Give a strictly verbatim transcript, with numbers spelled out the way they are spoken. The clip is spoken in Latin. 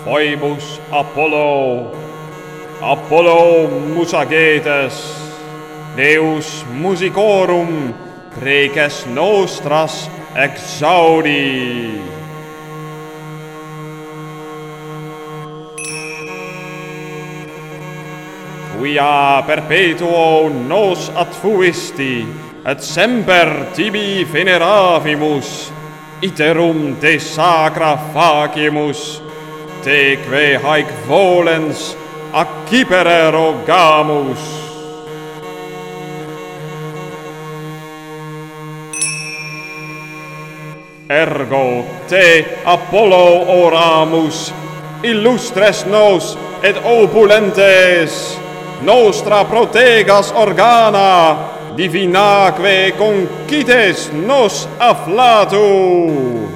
foibus Apollo, Apollo musagedes, Deus musicorum preces nostras exaudi. Quia perpetuo nos ad fuisti, et semper tibi veneravimus, iterum de sacra facimus, teque haec volens accipere rogamus. Ergo te Apollo oramus, illustres nos et opulentes, nostra protegas organa, divinaque conquites nos afflatu.